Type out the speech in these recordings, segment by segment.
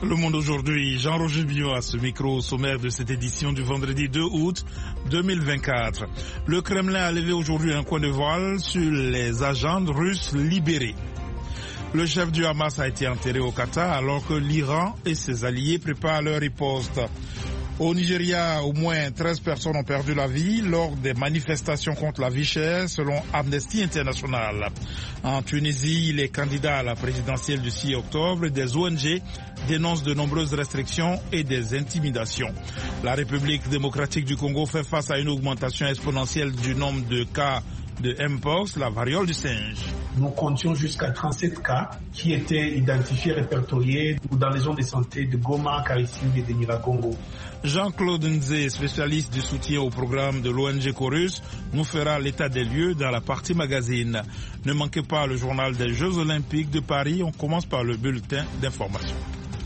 Le Monde aujourd'hui, Jean-Roger Billot à ce micro au sommaire de cette édition du vendredi 2 août 2024. Le Kremlin a levé aujourd'hui un coin de voile sur les agents russes libérés. Le chef du Hamas a été enterré au Qatar alors que l'Iran et ses alliés préparent leur riposte. Au Nigeria, au moins 13 personnes ont perdu la vie lors des manifestations contre la vie chère, selon Amnesty International. En Tunisie, les candidats à la présidentielle du 6 octobre et des ONG dénoncent de nombreuses restrictions et des intimidations. La République démocratique du Congo fait face à une augmentation exponentielle du nombre de cas de Mpox, la variole du singe. Nous comptions jusqu'à 37 cas qui étaient identifiés, répertoriés dans les zones de santé de Goma, Karissimbi et de Nyiragongo. Jean-Claude Nzé, spécialiste du soutien au programme de l'ONG Chorus, nous fera l'état des lieux dans la partie magazine. Ne manquez pas le journal des Jeux Olympiques de Paris. On commence par le bulletin d'information.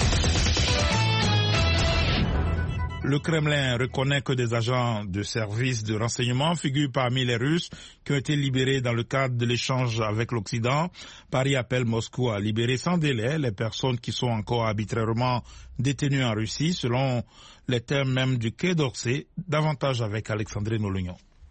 Le Kremlin reconnaît que des agents de services de renseignement figurent parmi les Russes qui ont été libérés dans le cadre de l'échange avec l'Occident. Paris appelle Moscou à libérer sans délai les personnes qui sont encore arbitrairement détenues en Russie, selon les termes même du Quai d'Orsay. Davantage avec Alexandrine Olognon.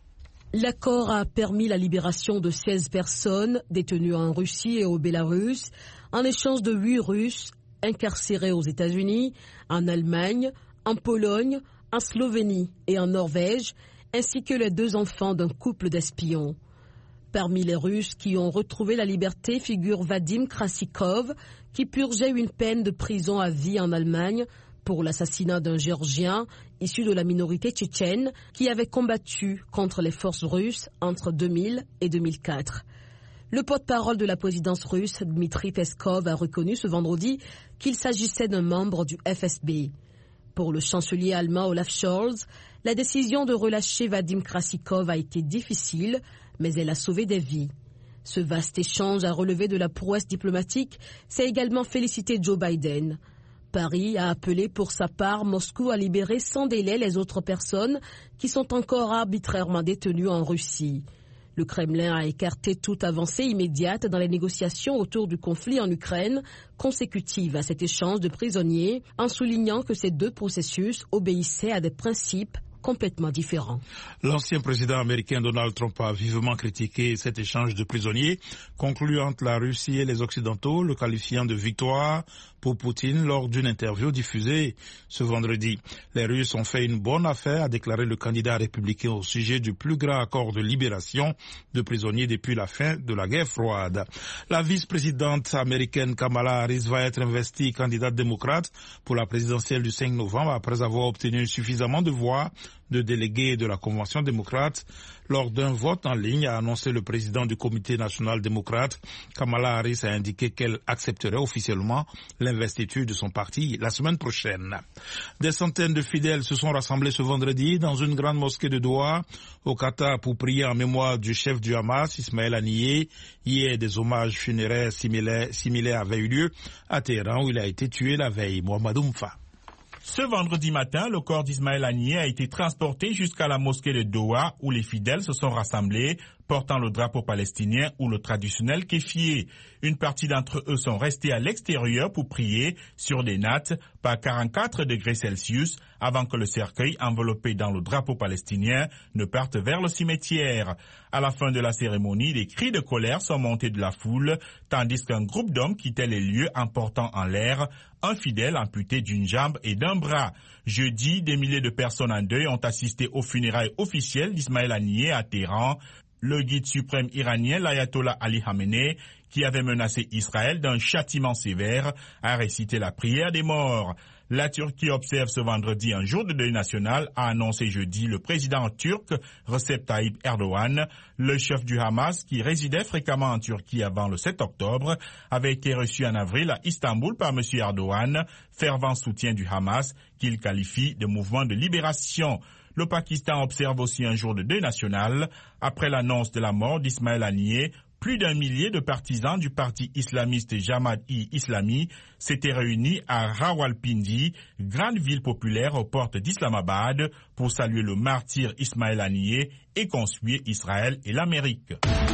L'accord a permis la libération de 16 personnes détenues en Russie et au Bélarus, en échange de 8 Russes incarcérés aux États-Unis, en Allemagne, en Pologne, en Slovénie et en Norvège, ainsi que les 2 enfants d'un couple d'espions. Parmi les Russes qui ont retrouvé la liberté figure Vadim Krasikov, qui purgeait une peine de prison à vie en Allemagne pour l'assassinat d'un Géorgien issu de la minorité tchétchène qui avait combattu contre les forces russes entre 2000 et 2004. Le porte-parole de la présidence russe, Dmitri Peskov, a reconnu ce vendredi qu'il s'agissait d'un membre du FSB. Pour le chancelier allemand Olaf Scholz, la décision de relâcher Vadim Krasikov a été difficile, mais elle a sauvé des vies. Ce vaste échange a relevé de la prouesse diplomatique, s'est également félicité Joe Biden. Paris a appelé pour sa part Moscou à libérer sans délai les autres personnes qui sont encore arbitrairement détenues en Russie. Le Kremlin a écarté toute avancée immédiate dans les négociations autour du conflit en Ukraine, consécutive à cet échange de prisonniers, en soulignant que ces 2 processus obéissaient à des principes complètement différents. L'ancien président américain Donald Trump a vivement critiqué cet échange de prisonniers conclu entre la Russie et les Occidentaux, le qualifiant de victoire pour Poutine lors d'une interview diffusée ce vendredi. Les Russes ont fait une bonne affaire, a déclaré le candidat républicain au sujet du plus grand accord de libération de prisonniers depuis la fin de la guerre froide. La vice-présidente américaine Kamala Harris va être investie candidate démocrate pour la présidentielle du 5 novembre après avoir obtenu suffisamment de voix de délégués de la Convention démocrate lors d'un vote en ligne, a annoncé le président du Comité national démocrate. Kamala Harris a indiqué qu'elle accepterait officiellement l'investiture de son parti la semaine prochaine. Des centaines de fidèles se sont rassemblés ce vendredi dans une grande mosquée de Doha, au Qatar, pour prier en mémoire du chef du Hamas, Ismaël Haniyeh. Hier, des hommages funéraires similaires avaient eu lieu à Téhéran, où il a été tué la veille. Mohamed Oumfa. Ce vendredi matin, le corps d'Ismaël Haniyeh a été transporté jusqu'à la mosquée de Doha où les fidèles se sont rassemblés, portant le drapeau palestinien ou le traditionnel kéfier. Une partie d'entre eux sont restés à l'extérieur pour prier sur des nattes par 44 degrés Celsius avant que le cercueil enveloppé dans le drapeau palestinien ne parte vers le cimetière. À la fin de la cérémonie, des cris de colère sont montés de la foule, tandis qu'un groupe d'hommes quittait les lieux en portant en l'air un fidèle amputé d'une jambe et d'un bras. Jeudi, des milliers de personnes en deuil ont assisté aux funérailles officielles d'Ismaël Haniyeh à Téhéran. Le guide suprême iranien, l'ayatollah Ali Khamenei, qui avait menacé Israël d'un châtiment sévère, a récité la prière des morts. La Turquie observe ce vendredi un jour de deuil national, a annoncé jeudi le président turc Recep Tayyip Erdogan. Le chef du Hamas, qui résidait fréquemment en Turquie avant le 7 octobre, avait été reçu en avril à Istanbul par M. Erdogan, fervent soutien du Hamas, qu'il qualifie de mouvement de libération. Le Pakistan observe aussi un jour de deuil national. Après l'annonce de la mort d'Ismaël Haniyeh, plus d'1 millier de partisans du parti islamiste Jamaat-e-Islami s'étaient réunis à Rawalpindi, grande ville populaire aux portes d'Islamabad, pour saluer le martyr Ismaël Haniyeh et conspuer Israël et l'Amérique.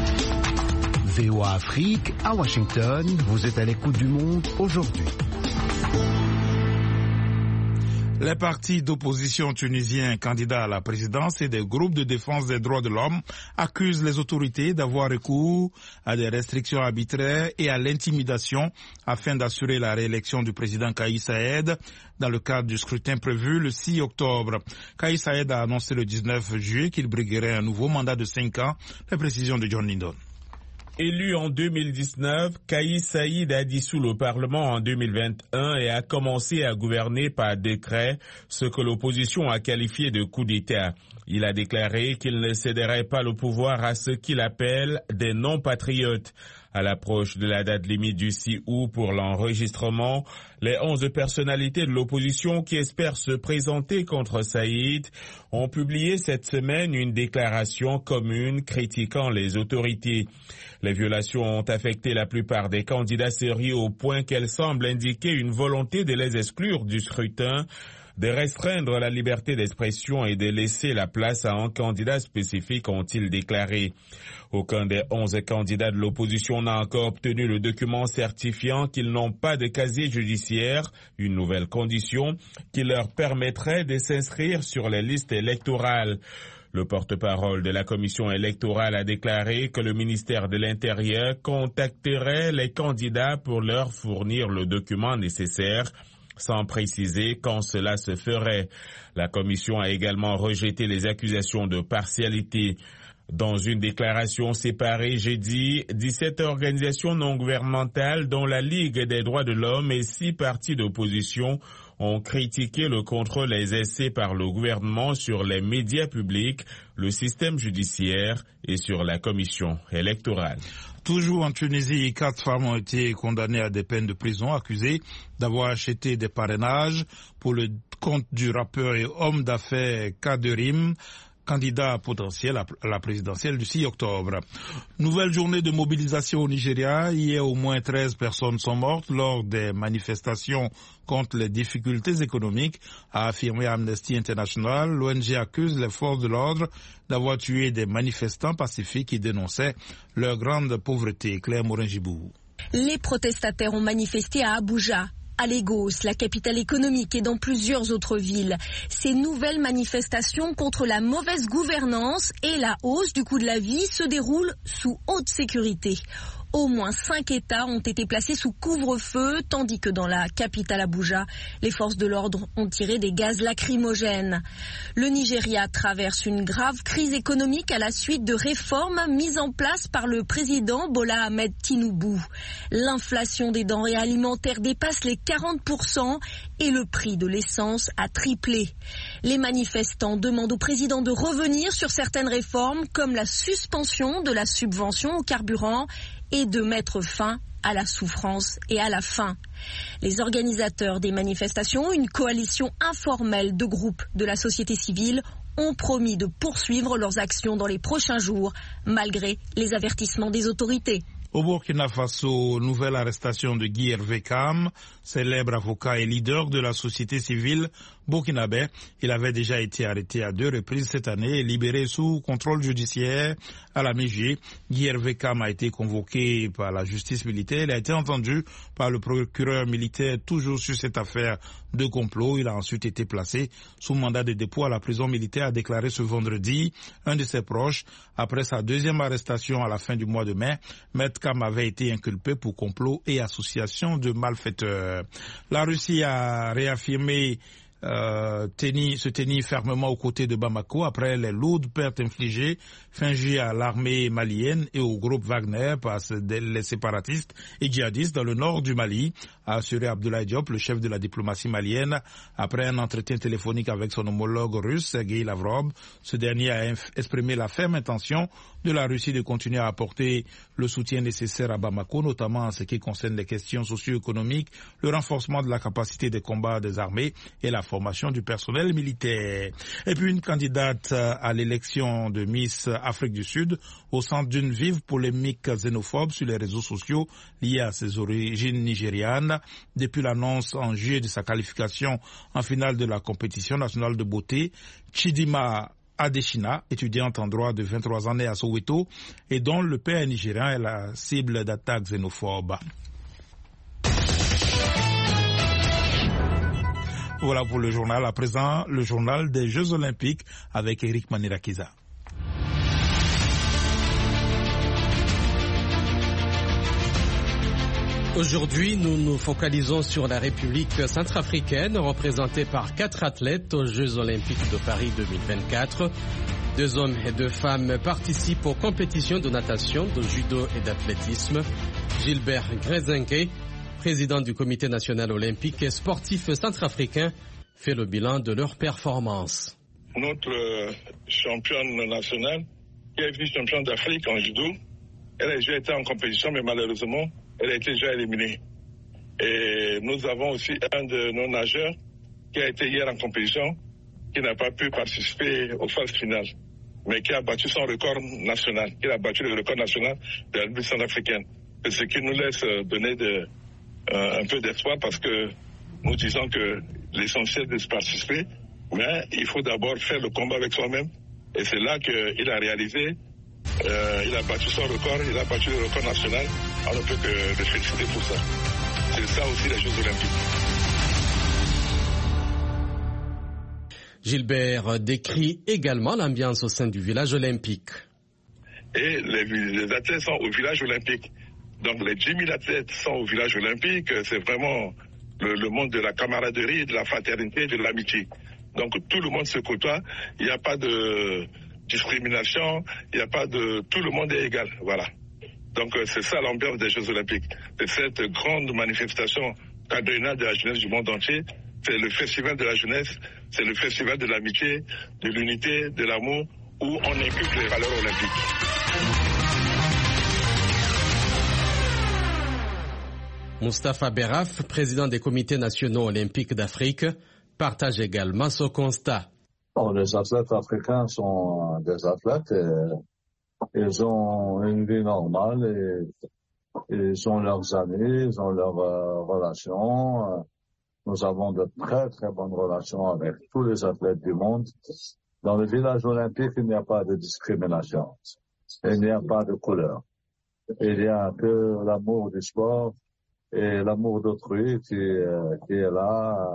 VOA Afrique, à Washington, vous êtes à l'écoute du monde aujourd'hui. Les partis d'opposition tunisiens candidats à la présidence et des groupes de défense des droits de l'homme accusent les autorités d'avoir recours à des restrictions arbitraires et à l'intimidation afin d'assurer la réélection du président Kais Saied dans le cadre du scrutin prévu le 6 octobre. Kais Saied a annoncé le 19 juillet qu'il briguerait un nouveau mandat de 5 ans. Les précisions de John Lindon. Élu en 2019, Kais Saied a dissous le Parlement en 2021 et a commencé à gouverner par décret, ce que l'opposition a qualifié de coup d'État. Il a déclaré qu'il ne céderait pas le pouvoir à ce qu'il appelle des non-patriotes. À l'approche de la date limite du 6 août pour l'enregistrement, les 11 personnalités de l'opposition qui espèrent se présenter contre Saied ont publié cette semaine une déclaration commune critiquant les autorités. Les violations ont affecté la plupart des candidats sérieux au point qu'elles semblent indiquer une volonté de les exclure du scrutin, de restreindre la liberté d'expression et de laisser la place à un candidat spécifique, ont-ils déclaré. Aucun des 11 candidats de l'opposition n'a encore obtenu le document certifiant qu'ils n'ont pas de casier judiciaire, une nouvelle condition qui leur permettrait de s'inscrire sur les listes électorales. Le porte-parole de la commission électorale a déclaré que le ministère de l'Intérieur contacterait les candidats pour leur fournir le document nécessaire, sans préciser quand cela se ferait. La commission a également rejeté les accusations de partialité. Dans une déclaration séparée jeudi, 17 organisations non gouvernementales, dont la Ligue des droits de l'homme et 6 partis d'opposition, ont critiqué le contrôle exercé par le gouvernement sur les médias publics, le système judiciaire et sur la commission électorale. Toujours en Tunisie, 4 femmes ont été condamnées à des peines de prison, accusées d'avoir acheté des parrainages pour le compte du rappeur et homme d'affaires Kaderim, candidat potentiel à la présidentielle du 6 octobre. Nouvelle journée de mobilisation au Nigeria. Hier, au moins 13 personnes sont mortes lors des manifestations contre les difficultés économiques, a affirmé Amnesty International. L'ONG accuse les forces de l'ordre d'avoir tué des manifestants pacifiques qui dénonçaient leur grande pauvreté. Claire Morin-Gibou. Les protestataires ont manifesté à Abuja, à Lagos, la capitale économique, et dans plusieurs autres villes. Ces nouvelles manifestations contre la mauvaise gouvernance et la hausse du coût de la vie se déroulent sous haute sécurité. Au moins 5 États ont été placés sous couvre-feu, tandis que dans la capitale Abuja, les forces de l'ordre ont tiré des gaz lacrymogènes. Le Nigeria traverse une grave crise économique à la suite de réformes mises en place par le président Bola Ahmed Tinubu. L'inflation des denrées alimentaires dépasse les 40% et le prix de l'essence a triplé. Les manifestants demandent au président de revenir sur certaines réformes comme la suspension de la subvention au carburant et de mettre fin à la souffrance et à la faim. Les organisateurs des manifestations, une coalition informelle de groupes de la société civile, ont promis de poursuivre leurs actions dans les prochains jours, malgré les avertissements des autorités. Au Burkina Faso, nouvelle arrestation de Guy Hervé Kam, célèbre avocat et leader de la société civile burkinabé. Il avait déjà été arrêté à 2 reprises cette année et libéré sous contrôle judiciaire à la mi-juillet. Guy Hervé Kam a été convoqué par la justice militaire. Il a été entendu par le procureur militaire toujours sur cette affaire de complot. Il a ensuite été placé sous mandat de dépôt à la prison militaire, a déclaré ce vendredi un de ses proches. Après sa 2e arrestation à la fin du mois de mai, Maître Kam avait été inculpé pour complot et association de malfaiteurs. La Russie a réaffirmé se tenir fermement aux côtés de Bamako après les lourdes pertes infligées fin juillet à l'armée malienne et au groupe Wagner par les séparatistes et djihadistes dans le nord du Mali, a assuré Abdoulaye Diop, le chef de la diplomatie malienne, après un entretien téléphonique avec son homologue russe, Sergei Lavrov. Ce dernier a exprimé la ferme intention de la Russie de continuer à apporter le soutien nécessaire à Bamako, notamment en ce qui concerne les questions socio-économiques, le renforcement de la capacité de combat des armées et la formation du personnel militaire. Et puis une candidate à l'élection de Miss Afrique du Sud au centre d'une vive polémique xénophobe sur les réseaux sociaux liée à ses origines nigérianes. Depuis l'annonce en juillet de sa qualification en finale de la compétition nationale de beauté, Chidima Adeshina, étudiante en droit de 23 ans née à Soweto et dont le père nigérien est la cible d'attaques xénophobes. Voilà pour le journal. À présent, le journal des Jeux Olympiques avec Eric Manirakiza. Aujourd'hui, nous nous focalisons sur la République centrafricaine, représentée par 4 athlètes aux Jeux Olympiques de Paris 2024. 2 hommes et 2 femmes participent aux compétitions de natation, de judo et d'athlétisme. Gilbert Grezenke, président du Comité national olympique et sportif centrafricain, fait le bilan de leur performance. Notre championne nationale, qui est vice-championne d'Afrique en judo, elle a déjà été en compétition, mais malheureusement, elle a été déjà éliminée. Et nous avons aussi un de nos nageurs qui a été hier en compétition, qui n'a pas pu participer aux phases finales, mais qui a battu son record national, qui a battu le record national de la République centrafricaine. C'est ce qui nous laisse donner un peu d'espoir, parce que nous disons que l'essentiel c'est de participer, mais il faut d'abord faire le combat avec soi-même. Et c'est là qu'il a réalisé, il a battu son record, il a battu le record national. On ne peut que le féliciter pour ça. C'est ça aussi les Jeux Olympiques. Gilbert décrit également l'ambiance au sein du village olympique. Et les athlètes sont au village olympique. Donc les 10 000 athlètes sont au village olympique. C'est vraiment le monde de la camaraderie, de la fraternité, de l'amitié. Donc tout le monde se côtoie. Il n'y a pas de discrimination. Il n'y a pas de... Tout le monde est égal. Voilà. Donc c'est ça l'ambiance des Jeux Olympiques. C'est cette grande manifestation quadriennale de la jeunesse du monde entier. C'est le festival de la jeunesse, c'est le festival de l'amitié, de l'unité, de l'amour, où on inculque les valeurs olympiques. Moustapha Beraf, président des comités nationaux olympiques d'Afrique, partage également ce constat. Bon, les athlètes africains sont des athlètes. Ils ont une vie normale et ils ont leurs amis, ils ont leurs relations. Nous avons de très très bonnes relations avec tous les athlètes du monde. Dans le village olympique, il n'y a pas de discrimination. Il n'y a pas de couleur. Il n'y a que l'amour du sport et l'amour d'autrui qui est là,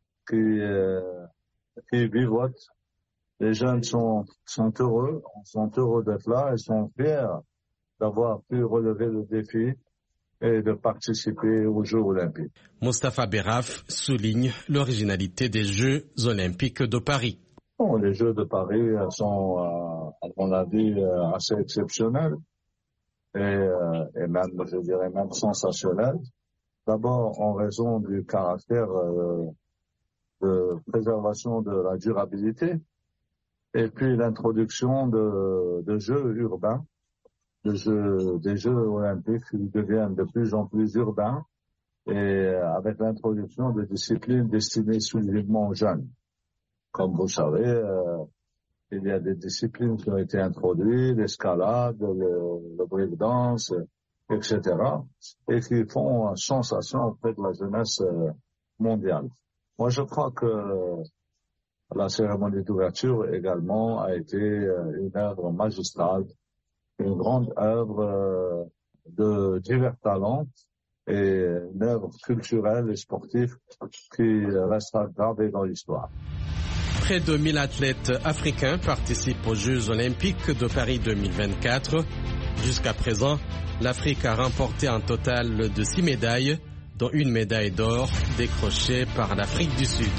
qui vivote. Les jeunes sont heureux d'être là et sont fiers d'avoir pu relever le défi et de participer aux Jeux Olympiques. Moustapha Beraf souligne l'originalité des Jeux Olympiques de Paris. Bon, les Jeux de Paris sont, à mon avis, assez exceptionnels et même, je dirais même sensationnels. D'abord, en raison du caractère de préservation de la durabilité. Et puis l'introduction de jeux urbains, des jeux olympiques qui deviennent de plus en plus urbains, et avec l'introduction de disciplines destinées exclusivement aux jeunes. Comme vous savez, il y a des disciplines qui ont été introduites, l'escalade, le breakdance, etc., et qui font sensation auprès de la jeunesse mondiale. Moi, je crois que la cérémonie d'ouverture également a été une œuvre magistrale, une grande œuvre de divers talents et une œuvre culturelle et sportive qui restera gravée dans l'histoire. Près de 1000 athlètes africains participent aux Jeux Olympiques de Paris 2024. Jusqu'à présent, l'Afrique a remporté un total de 6 médailles, dont une médaille d'or décrochée par l'Afrique du Sud.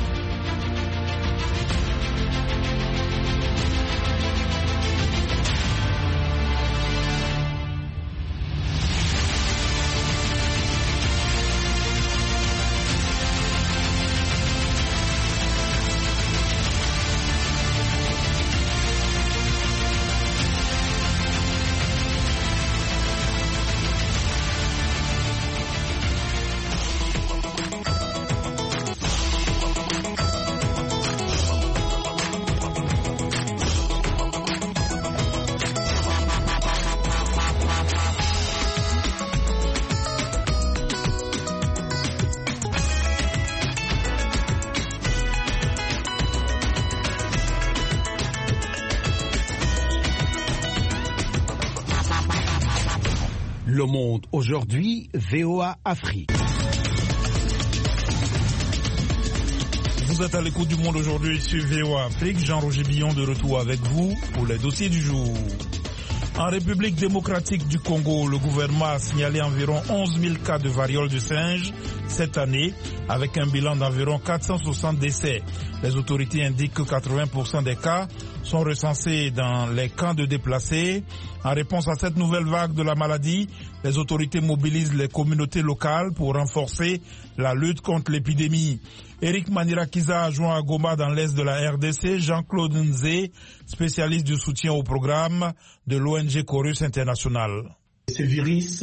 Le Monde aujourd'hui, VOA Afrique. Vous êtes à l'écoute du Monde aujourd'hui sur VOA Afrique. Jean-Roger Billon de retour avec vous pour les dossiers du jour. En République démocratique du Congo, le gouvernement a signalé environ 11 000 cas de variole du singe cette année, avec un bilan d'environ 460 décès. Les autorités indiquent que 80% des cas sont recensés dans les camps de déplacés. En réponse à cette nouvelle vague de la maladie, les autorités mobilisent les communautés locales pour renforcer la lutte contre l'épidémie. Eric Manirakiza a joint à Goma dans l'est de la RDC, Jean-Claude Nzé, spécialiste du soutien au programme de l'ONG Chorus International. Ce virus,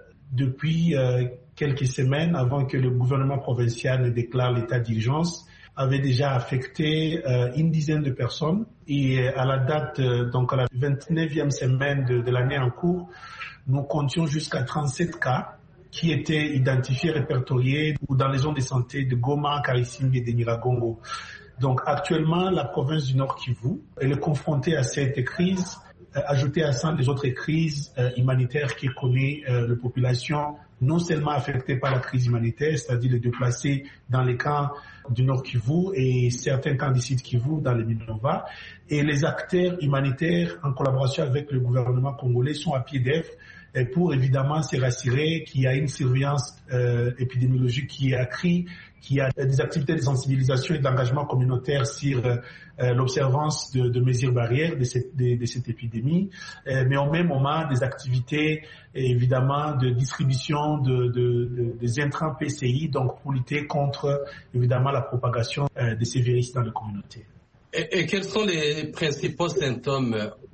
depuis quelques semaines, avant que le gouvernement provincial ne déclare l'état d'urgence, avait déjà affecté une dizaine de personnes. Et à la date, donc à la 29e semaine de l'année en cours, nous comptions jusqu'à 37 cas qui étaient identifiés, répertoriés dans les zones de santé de Goma, Karisimbi et de Nyiragongo. Donc actuellement, la province du Nord Kivu, elle est confrontée à cette crise, ajoutée à ça des autres crises humanitaires qui connaît la population, non seulement affectée par la crise humanitaire, c'est-à-dire les déplacés dans les camps du Nord Kivu et certains camps du Sud Kivu dans les Minova, et les acteurs humanitaires en collaboration avec le gouvernement congolais sont à pied d'œuvre pour évidemment se rassurer qu'il y a une surveillance épidémiologique qui est accrue, qu'il y a des activités de sensibilisation et d'engagement communautaire sur l'observance de mesures barrières de cette épidémie, mais au même moment des activités évidemment de distribution des intrants PCI, donc pour lutter contre évidemment la propagation de ces virus dans les communautés. Et quels sont les principaux symptômes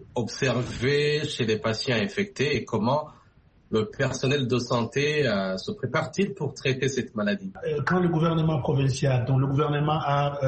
observés chez les patients infectés et comment le personnel de santé se prépare-t-il pour traiter cette maladie? Quand le gouvernement provincial, dont le gouvernement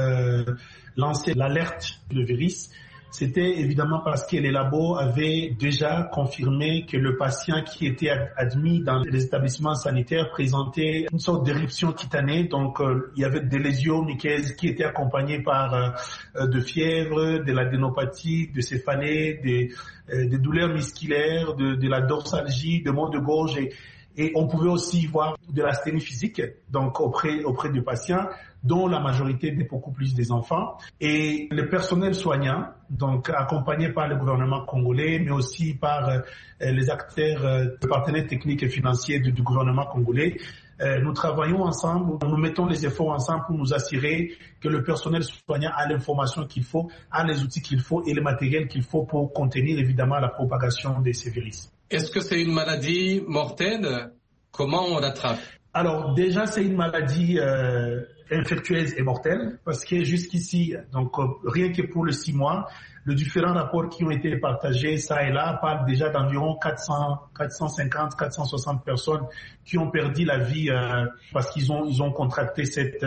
a lancé l'alerte du virus, c'était évidemment parce que les labos avaient déjà confirmé que le patient qui était admis dans les établissements sanitaires présentait une sorte d'éruption cutanée. Donc, il y avait des lésions muqueuses qui étaient accompagnées par de fièvre, de l'adénopathie, de céphalée, des douleurs musculaires, de la dorsalgie, de maux de gorge. Et on pouvait aussi voir de l'asthénie physique, donc auprès du patient, dont la majorité est beaucoup plus des enfants. Et le personnel soignant, donc accompagné par le gouvernement congolais, mais aussi par les acteurs, les partenaires techniques et financiers du gouvernement congolais, nous travaillons ensemble, nous mettons les efforts ensemble pour nous assurer que le personnel soignant a l'information qu'il faut, a les outils qu'il faut et le matériel qu'il faut pour contenir évidemment la propagation de ces virus. Est-ce que c'est une maladie mortelle? Comment on l'attrape? Alors déjà, c'est une maladie infectieuse et mortelle parce que jusqu'ici, donc rien que pour les 6 mois, les différents rapports qui ont été partagés ça et là parlent déjà d'environ 450, 460 personnes qui ont perdu la vie parce qu'ils ont contracté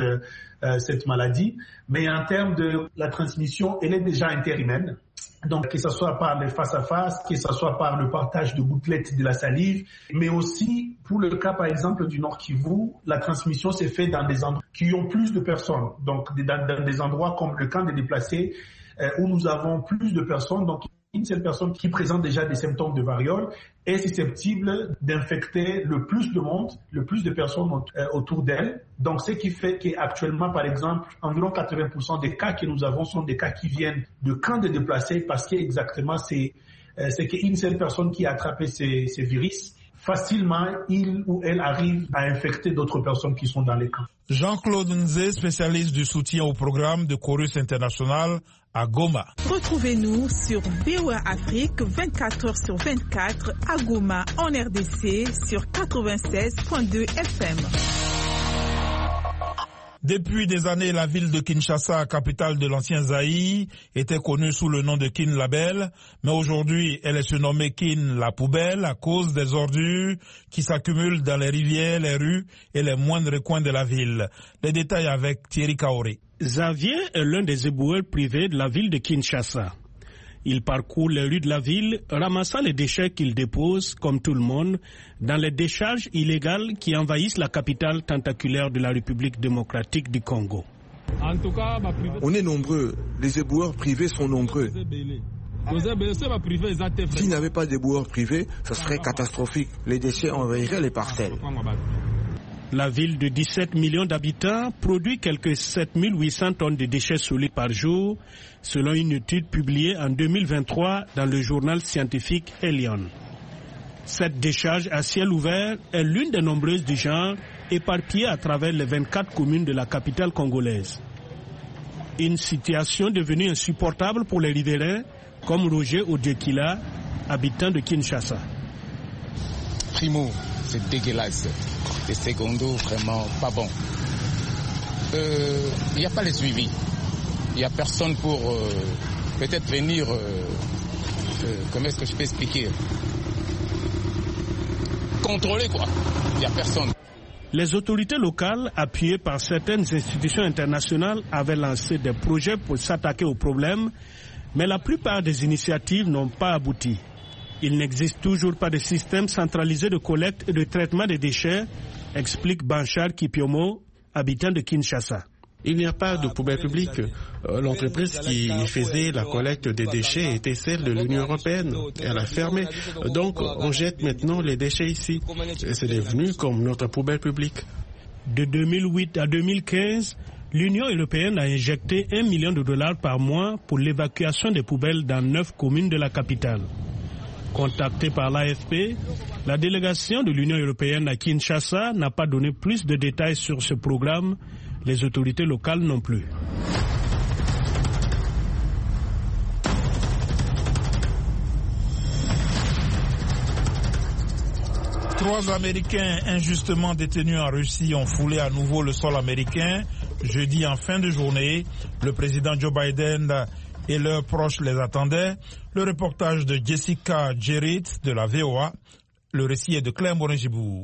cette maladie. Mais en termes de la transmission, elle est déjà interhumaine. Donc, que ce soit par les face-à-face, que ce soit par le partage de gouttelettes de la salive, mais aussi, pour le cas, par exemple, du Nord Kivu, la transmission s'est faite dans des endroits qui ont plus de personnes. Donc, dans des endroits comme le camp des déplacés, où nous avons plus de personnes. Donc, une seule personne qui présente déjà des symptômes de variole est susceptible d'infecter le plus de monde, le plus de personnes autour d'elle. Donc, ce qui fait qu'actuellement, par exemple, environ 80% des cas que nous avons sont des cas qui viennent de camps de déplacés parce qu'exactement, c'est qu'une seule personne qui a attrapé ces virus, facilement, il ou elle arrive à infecter d'autres personnes qui sont dans les camps. Jean-Claude Nzé, spécialiste du soutien au programme de Chorus International à Goma. Retrouvez-nous sur VOA Afrique 24h/24 à Goma en RDC sur 96.2 FM. Depuis des années, la ville de Kinshasa, capitale de l'ancien Zaïre, était connue sous le nom de Kin Label, mais aujourd'hui, elle est surnommée Kin la poubelle à cause des ordures qui s'accumulent dans les rivières, les rues et les moindres coins de la ville. Les détails avec Thierry Kaoré. Xavier est l'un des éboueurs privés de la ville de Kinshasa. Il parcourt les rues de la ville, ramassant les déchets qu'il dépose, comme tout le monde, dans les décharges illégales qui envahissent la capitale tentaculaire de la République démocratique du Congo. On est nombreux, les éboueurs privés sont nombreux. S'il n'y avait pas d'éboueurs privés, ce serait catastrophique. Les déchets envahiraient les parcelles. La ville de 17 millions d'habitants produit quelques 7800 tonnes de déchets solides par jour, selon une étude publiée en 2023 dans le journal scientifique Elion. Cette décharge à ciel ouvert est l'une des nombreuses du genre éparpillées à travers les 24 communes de la capitale congolaise. Une situation devenue insupportable pour les riverains, comme Roger Odekila, habitant de Kinshasa. Primo, c'est dégueulasse. Et secondo, vraiment pas bon. Il n'y a pas les suivis. Il n'y a personne pour peut-être venir... comment est-ce que je peux expliquer? Contrôler, quoi. Il n'y a personne. Les autorités locales, appuyées par certaines institutions internationales, avaient lancé des projets pour s'attaquer au problème, mais la plupart des initiatives n'ont pas abouti. Il n'existe toujours pas de système centralisé de collecte et de traitement des déchets, explique Banchar Kipiomo, habitant de Kinshasa. Il n'y a pas de poubelle publique. L'entreprise qui faisait la collecte des déchets était celle de l'Union européenne. Elle a fermé. Donc, on jette maintenant les déchets ici. C'est devenu comme notre poubelle publique. De 2008 à 2015, l'Union européenne a injecté $1 million par mois pour l'évacuation des poubelles dans 9 communes de la capitale. Contactée par l'AFP, la délégation de l'Union européenne à Kinshasa n'a pas donné plus de détails sur ce programme. Les autorités locales non plus. Trois Américains injustement détenus en Russie ont foulé à nouveau le sol américain. Jeudi en fin de journée, le président Joe Biden et leurs proches les attendaient. Le reportage de Jessica Gerrit de la VOA. Le récit est de Claire Morin-Gibourg.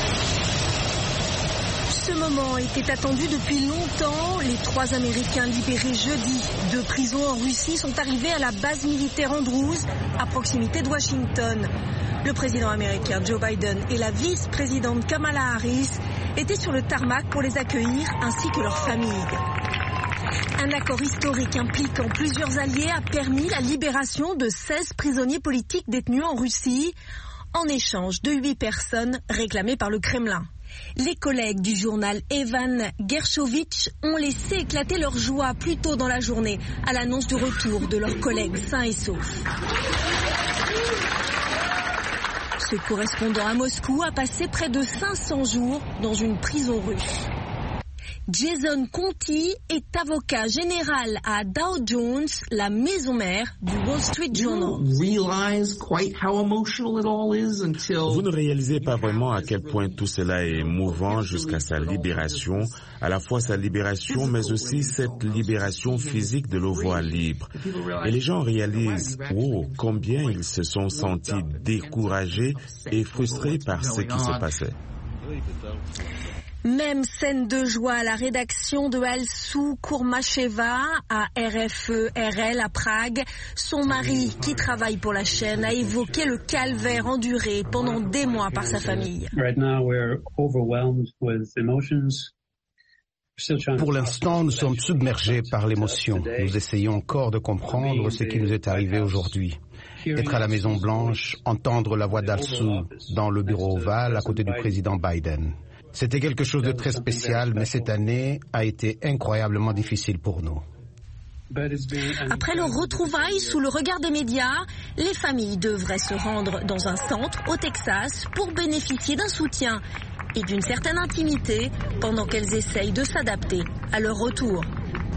Ce moment était attendu depuis longtemps. Les 3 Américains libérés jeudi de prison en Russie sont arrivés à la base militaire Andrews, à proximité de Washington. Le président américain Joe Biden et la vice-présidente Kamala Harris étaient sur le tarmac pour les accueillir, ainsi que leurs familles. Un accord historique impliquant plusieurs alliés a permis la libération de 16 prisonniers politiques détenus en Russie, en échange de 8 personnes réclamées par le Kremlin. Les collègues du journal Evan Gershkovich ont laissé éclater leur joie plus tôt dans la journée à l'annonce du retour de leurs collègues sains et saufs. Ce correspondant à Moscou a passé près de 500 jours dans une prison russe. Jason Conti est avocat général à Dow Jones, la maison mère du Wall Street Journal. Vous ne réalisez pas vraiment à quel point tout cela est émouvant jusqu'à sa libération, à la fois sa libération mais aussi cette libération physique de le voir libre. Et les gens réalisent, combien ils se sont sentis découragés et frustrés par ce qui se passait. Même scène de joie à la rédaction de Alsou Kourmacheva à RFE-RL à Prague. Son mari, qui travaille pour la chaîne, a évoqué le calvaire enduré pendant des mois par sa famille. Pour l'instant, nous sommes submergés par l'émotion. Nous essayons encore de comprendre ce qui nous est arrivé aujourd'hui. Être à la Maison Blanche, entendre la voix d'Alsou dans le bureau ovale à côté du président Biden. C'était quelque chose de très spécial, mais cette année a été incroyablement difficile pour nous. Après leur retrouvaille sous le regard des médias, les familles devraient se rendre dans un centre au Texas pour bénéficier d'un soutien et d'une certaine intimité pendant qu'elles essayent de s'adapter à leur retour.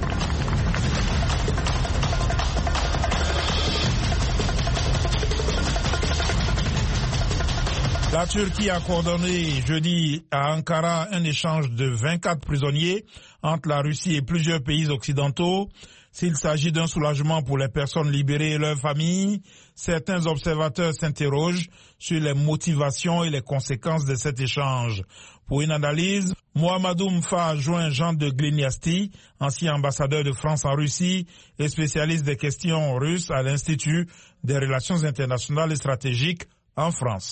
La Turquie a coordonné jeudi à Ankara un échange de 24 prisonniers entre la Russie et plusieurs pays occidentaux. S'il s'agit d'un soulagement pour les personnes libérées et leurs familles, certains observateurs s'interrogent sur les motivations et les conséquences de cet échange. Pour une analyse, Mohamedou Mfa a joint Jean de Gliniasti, ancien ambassadeur de France en Russie et spécialiste des questions russes à l'Institut des relations internationales et stratégiques en France.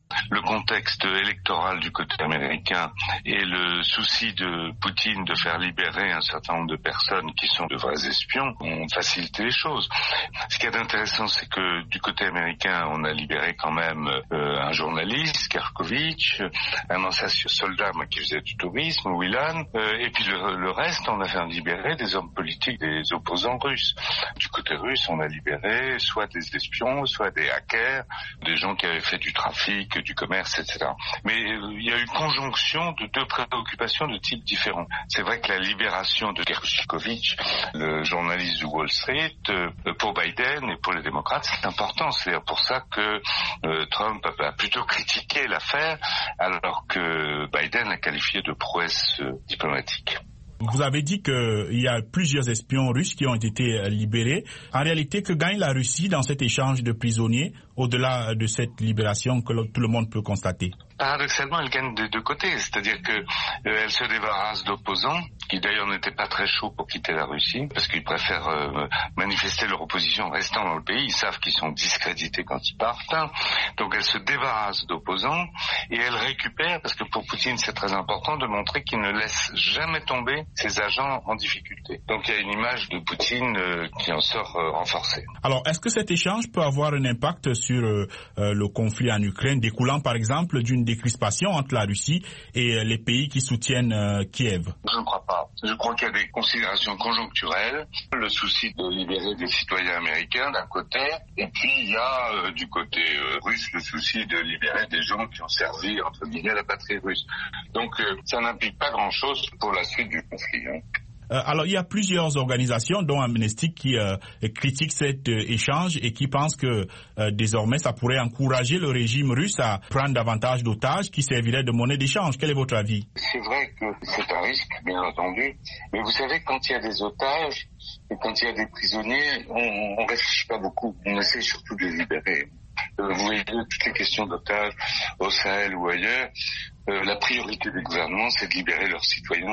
Le contexte électoral du côté américain et le souci de Poutine de faire libérer un certain nombre de personnes qui sont de vrais espions ont facilité les choses. Ce qui est intéressant, c'est que du côté américain, on a libéré quand même un journaliste, Kerkovitch, un ancien soldat qui faisait du tourisme, Whelan, et puis le reste, on a fait libérer des hommes politiques, des opposants russes. Du côté russe, on a libéré soit des espions, soit des hackers, des gens qui avaient fait du trafic, du commerce, etc. Mais il y a eu conjonction de deux préoccupations de types différents. C'est vrai que la libération de Kerkovitch, le journaliste du Wall Street, pour Biden et pour les démocrates, c'est important. C'est pour ça que Trump a plutôt critiqué l'affaire, alors que Biden l'a qualifié de prouesse diplomatique. Vous avez dit qu'il y a plusieurs espions russes qui ont été libérés. En réalité, que gagne la Russie dans cet échange de prisonniers, au-delà de cette libération que tout le monde peut constater? Paradoxalement, elle gagne des deux côtés, c'est-à-dire que elle se débarrasse d'opposants qui d'ailleurs n'étaient pas très chauds pour quitter la Russie parce qu'ils préfèrent manifester leur opposition en restant dans le pays. Ils savent qu'ils sont discrédités quand ils partent. Donc elle se débarrasse d'opposants et elle récupère, parce que pour Poutine c'est très important de montrer qu'il ne laisse jamais tomber ses agents en difficulté. Donc il y a une image de Poutine qui en sort renforcée. Alors est-ce que cet échange peut avoir un impact sur le conflit en Ukraine, découlant par exemple d'une décrispation entre la Russie et les pays qui soutiennent Kiev? Je ne crois pas. Je crois qu'il y a des considérations conjoncturelles, le souci de libérer des citoyens américains d'un côté, et puis il y a du côté russe le souci de libérer des gens qui ont servi entre guillemets la patrie russe. Donc ça n'implique pas grand-chose pour la suite du conflit. Alors, il y a plusieurs organisations, dont Amnesty, qui critiquent cet échange et qui pensent que désormais, ça pourrait encourager le régime russe à prendre davantage d'otages qui serviraient de monnaie d'échange. Quel est votre avis? C'est vrai que c'est un risque, bien entendu. Mais vous savez, quand il y a des otages et quand il y a des prisonniers, on réfléchit pas beaucoup. On essaie surtout de les libérer. Vous voyez, toutes les questions d'otages au Sahel ou ailleurs, la priorité des gouvernements, c'est de libérer leurs citoyens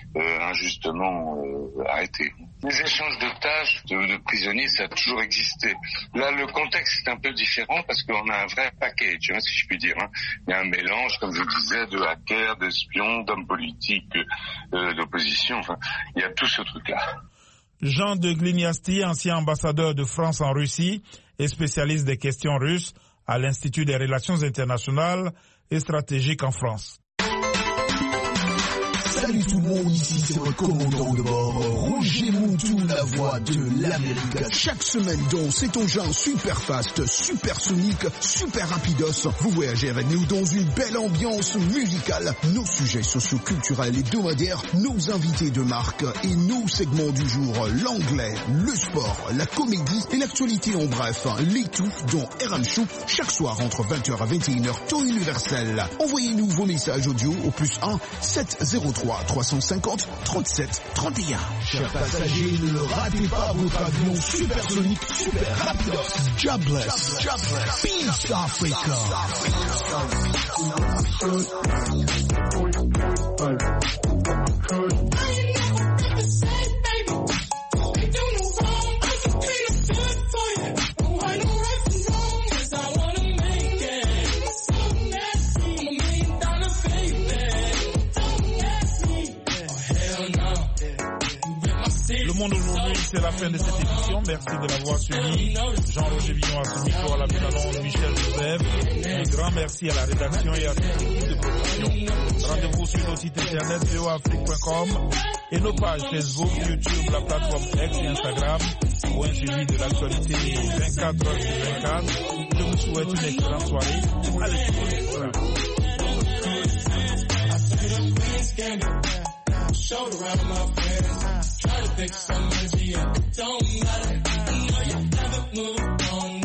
injustement arrêtés. Les échanges d'otages, de prisonniers, ça a toujours existé. Là, le contexte est un peu différent parce qu'on a un vrai package, si je puis dire. Il y a un mélange, comme je disais, de hackers, d'espions, d'hommes politiques, d'opposition. Enfin, il y a tout ce truc-là. Jean de Gliniasti, ancien ambassadeur de France en Russie et spécialiste des questions russes à l'Institut des Relations internationales et stratégiques en France. Salut tout le monde, ici c'est votre commandant de bord, Roger Moutou, la voix de l'Amérique. Chaque semaine dans cet engin super fast, super sonique, super rapidos, vous voyagez avec nous dans une belle ambiance musicale. Nos sujets socio-culturels hebdomadaires, nos invités de marque et nos segments du jour, l'anglais, le sport, la comédie et l'actualité en bref, les tout dans RM Show, chaque soir entre 20h à 21h, temps universel. Envoyez-nous vos messages audio au +1 703 350 37 31. Chers passagers, ne ratez pas votre avion supersonique, super rapidos. Jobless. Peace Africa. Le monde aujourd'hui, c'est la fin de cette émission. Merci de l'avoir suivi. Jean-Roger Villon à ce micro, à la mise en onde, Michel Joseph. Un grand merci à la rédaction et à toute l'équipe de production. Rendez-vous sur nos sites internet voafrique.com et nos pages Facebook, YouTube, la plateforme X et Instagram pour un suivi de l'actualité 24 heures sur 24. Je vous souhaite une excellente soirée. À l'écoute. Shoulder around my friends, try to fix some energy, it don't matter. I know you never move on.